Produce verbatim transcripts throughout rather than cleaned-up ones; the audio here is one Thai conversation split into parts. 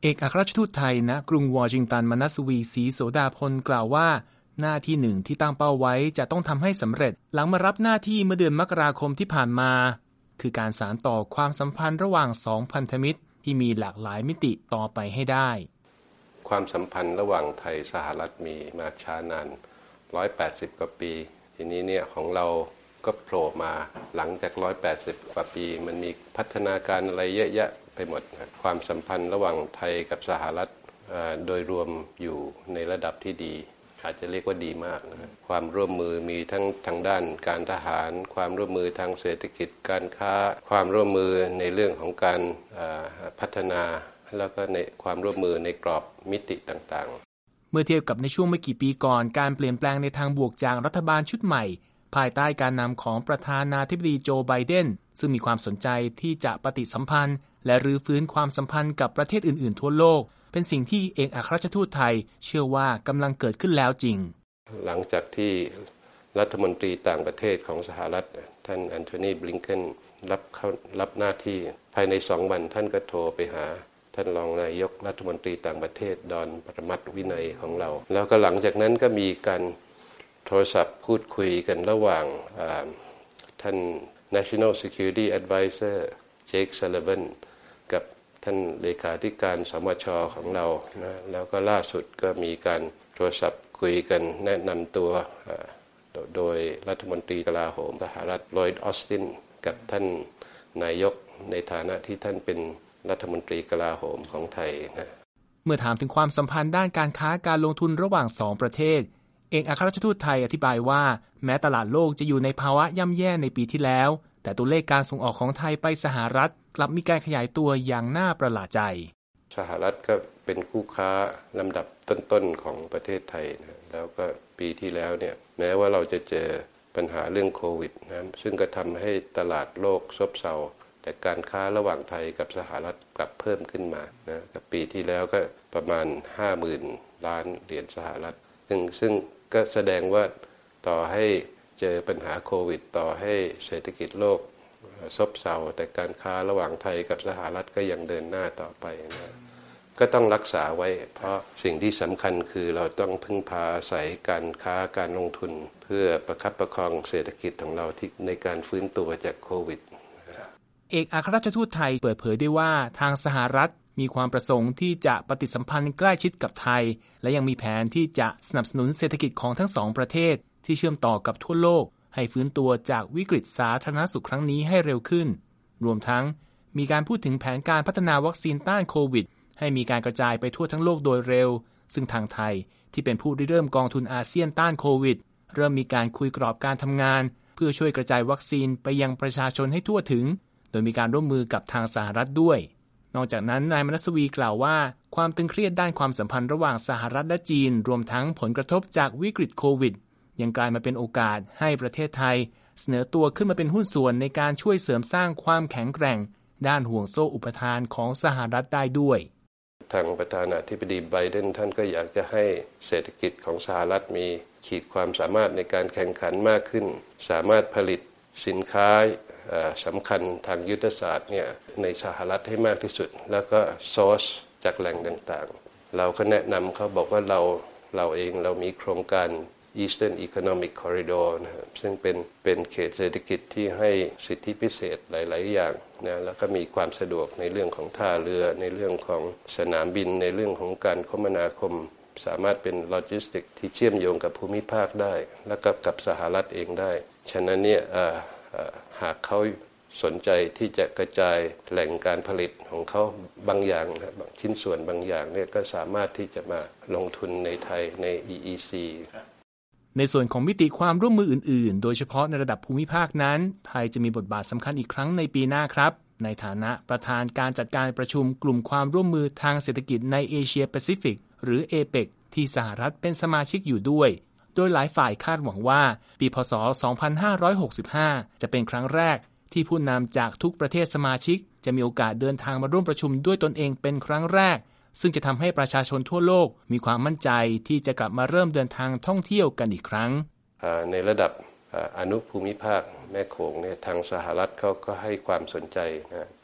เอกอัครราชทูตไทยณกรุงวอชิงตันมนัสวีศรีโสดาพลกล่าวว่าหน้าที่หนึ่งที่ตั้งเป้าไว้จะต้องทำให้สำเร็จหลังมารับหน้าที่เมื่อเดือนมกราคมที่ผ่านมาคือการสานต่อความสัมพันธ์ระหว่างสองพันธมิตรที่มีหลากหลายมิติต่อไปให้ได้ความสัมพันธ์ระหว่างไทยสหรัฐมีมาช้านานหนึ่งร้อยแปดสิบกว่าปีทีนี้เนี่ยของเราก็โผล่มาหลังจากหนึ่งร้อยแปดสิบกว่าปีมันมีพัฒนาการอะไรเยอะแยะไปหมดนะความสัมพันธ์ระหว่างไทยกับสหรัฐโดยรวมอยู่ในระดับที่ดีอาจจะเรียกว่าดีมากนะความร่วมมือมีทั้งทางด้านการทหารความร่วมมือทางเศรษฐกิจการค้าความร่วมมือในเรื่องของการพัฒนาแล้วก็ในความร่วมมือในกรอบมิติต่างๆเมื่อเทียบกับในช่วงไม่กี่ปีก่อนการเปลี่ยนแปลงในทางบวกจากรัฐบาลชุดใหม่ภายใต้การนำของประธานาธิบดีโจไบเดนซึ่งมีความสนใจที่จะปฏิสัมพันธ์และรื้อฟื้นความสัมพันธ์กับประเทศอื่นๆทั่วโลกเป็นสิ่งที่เอกอัครราชทูตไทยเชื่อว่ากำลังเกิดขึ้นแล้วจริงหลังจากที่รัฐมนตรีต่างประเทศของสหรัฐท่านแอนโทนีบลิงเคนรับเข้ารับหน้าที่ภายในสองวันท่านก็โทรไปหาท่านรองนายกรัฐมนตรีต่างประเทศดอนปรมัตถ์วินัยของเราแล้วก็หลังจากนั้นก็มีการโทรศัพท์พูดคุยกันระหว่างท่าน National Security Advisor Jake Sullivan กับท่านเลขาธิการสมช.ของเรานะแล้วก็ล่าสุดก็มีการโทรศัพท์คุยกันแนะนำตัวโดยรัฐมนตรีกลาโหมสหรัฐลอยด์ออสตินกับท่านนายกในฐานะที่ท่านเป็นรัฐมนตรีกลาโหมของไทยนะเมื่อถามถึงความสัมพันธ์ด้านการค้าการลงทุนระหว่างสองประเทศเอกอัครราชทูตไทยอธิบายว่าแม้ตลาดโลกจะอยู่ในภาวะย่ำแย่ในปีที่แล้วแต่ตัวเลขการส่งออกของไทยไปสหรัฐกลับมีการขยายตัวอย่างน่าประหลาดใจสหรัฐก็เป็นคู่ค้าลำดับต้นๆของประเทศไทยนะแล้วก็ปีที่แล้วเนี่ยแม้ว่าเราจะเจอปัญหาเรื่องโควิดนะซึ่งก็ทำให้ตลาดโลกซบเซาแต่การค้าระหว่างไทยกับสหรัฐกลับเพิ่มขึ้นมานะปีที่แล้วก็ประมาณ ห้าหมื่น ล้านเหรียญสหรัฐซึ่งซึ่งก็แสดงว่าต่อให้เจอปัญหาโควิดต่อให้เศรษฐกิจโลกซบเซาแต่การค้าระหว่างไทยกับสหรัฐก็ยังเดินหน้าต่อไปนะก็ต้องรักษาไว้เพราะสิ่งที่สำคัญคือเราต้องพึ่งพาอาศัยการค้าการลงทุนเพื่อประคับประคองเศรษฐกิจของเราที่ในการฟื้นตัวจากโควิดเอกอัครราชทูตไทยเปิดเผยได้ว่าทางสหรัฐมีความประสงค์ที่จะปฏิสัมพันธ์ใกล้ชิดกับไทยและยังมีแผนที่จะสนับสนุนเศรษฐกิจของทั้งสองประเทศที่เชื่อมต่อกับทั่วโลกให้ฟื้นตัวจากวิกฤตสาธารณสุขครั้งนี้ให้เร็วขึ้นรวมทั้งมีการพูดถึงแผนการพัฒนาวัคซีนต้านโควิดให้มีการกระจายไปทั่วทั้งโลกโดยเร็วซึ่งทางไทยที่เป็นผู้ริเริ่มกองทุนอาเซียนต้านโควิดเริ่มมีการคุยกรอบการทำงานเพื่อช่วยกระจายวัคซีนไปยังประชาชนให้ทั่วถึงโดยมีการร่วมมือกับทางสหรัฐด้วยนอกจากนั้นนายมนัสวีกล่าวว่าความตึงเครียดด้านความสัมพันธ์ระหว่างสหรัฐและจีนรวมทั้งผลกระทบจากวิกฤตโควิดยังกลายมาเป็นโอกาสให้ประเทศไทยเสนอตัวขึ้นมาเป็นหุ้นส่วนในการช่วยเสริมสร้างความแข็งแกร่งด้านห่วงโซ่อุปทานของสหรัฐได้ด้วยทางประธานาธิบดีไบเดนท่านก็อยากจะให้เศรษฐกิจของสหรัฐมีขีดความสามารถในการแข่งขันมากขึ้นสามารถผลิตสินค้าสำคัญทางยุทธศาสตร์เนี่ยในสหรัฐให้มากที่สุดแล้วก็ซอร์สจากแหล่งต่างๆเราก็แนะนำเขาบอกว่าเราเราเองเรามีโครงการ Eastern Economic Corridor นะครับซึ่งเป็นเป็นเขตเศรษฐกิจที่ให้สิทธิพิเศษหลายๆอย่างนะแล้วก็มีความสะดวกในเรื่องของท่าเรือในเรื่องของสนามบินในเรื่องของการคมนาคมสามารถเป็นโลจิสติกที่เชื่อมโยงกับภูมิภาคได้และกับกับสหรัฐเองได้ฉะนั้นเนี่ยหากเขาสนใจที่จะกระจายแหล่งการผลิตของเขาบางอย่างนะบางชิ้นส่วนบางอย่างเนี่ยก็สามารถที่จะมาลงทุนในไทยใน อี อี ซีในส่วนของมิติความร่วมมืออื่นๆโดยเฉพาะในระดับภูมิภาคนั้นไทยจะมีบทบาทสำคัญอีกครั้งในปีหน้าครับในฐานะประธานการจัดการประชุมกลุ่มความร่วมมือทางเศรษฐกิจในเอเชียแปซิฟิกหรือ เอเปก ที่สหรัฐเป็นสมาชิกอยู่ด้วยโดยหลายฝ่ายคาดหวังว่าปีพ.ศ. สองพันห้าร้อยหกสิบห้าจะเป็นครั้งแรกที่ผู้นำจากทุกประเทศสมาชิกจะมีโอกาสเดินทางมาร่วมประชุมด้วยตนเองเป็นครั้งแรกซึ่งจะทำให้ประชาชนทั่วโลกมีความมั่นใจที่จะกลับมาเริ่มเดินทางท่องเที่ยวกันอีกครั้งในระดับอนุภูมิภาคแม่โขงเนี่ยทางสหรัฐเขาก็ให้ความสนใจนะใน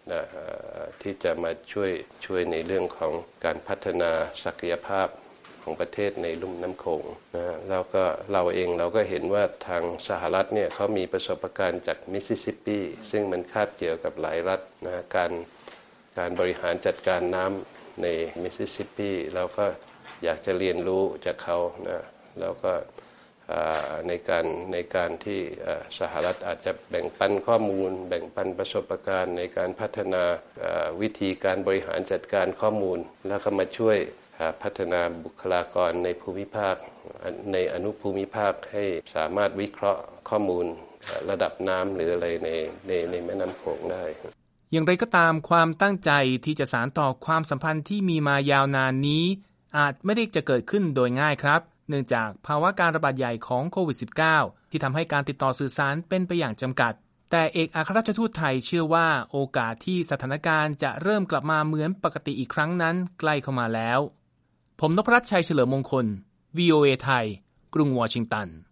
นะที่จะมาช่วยช่วยในเรื่องของการพัฒนาศักยภาพของประเทศในลุ่มน้ำโขงนะแล้วก็เราเองเราก็เห็นว่าทางสหรัฐเนี่ยเขามีประสบการณ์จากมิสซิสซิปปีซึ่งมันคาบเกี่ยวกับหลายรัฐนะการการบริหารจัดการน้ำในมิสซิสซิปปีเราก็อยากจะเรียนรู้จากเขานะแล้วก็ในการในการที่สหรัฐอาจจะแบ่งปันข้อมูลแบ่งปันประสบการณ์ในการพัฒนาวิธีการบริหารจัดการข้อมูลแล้วก็มาช่วยพัฒนาบุคลากรในภูมิภาคในอนุภูมิภาคให้สามารถวิเคราะห์ข้อมูลระดับน้ำหรืออะไรในในในแม่น้ำโขงได้อย่างไรก็ตามความตั้งใจที่จะสานต่อความสัมพันธ์ที่มีมายาวนานนี้อาจไม่ได้จะเกิดขึ้นโดยง่ายครับเนื่องจากภาวะการระบาดใหญ่ของโควิด สิบเก้า ที่ทำให้การติดต่อสื่อสารเป็นไปอย่างจำกัดแต่เอกอัครราชทูตไทยเชื่อว่าโอกาสที่สถานการณ์จะเริ่มกลับมาเหมือนปกติอีกครั้งนั้นใกล้เข้ามาแล้วผมนพรัตน์ชัยเฉลิมมงคล วี โอ เอ ไทยกรุงวอชิงตัน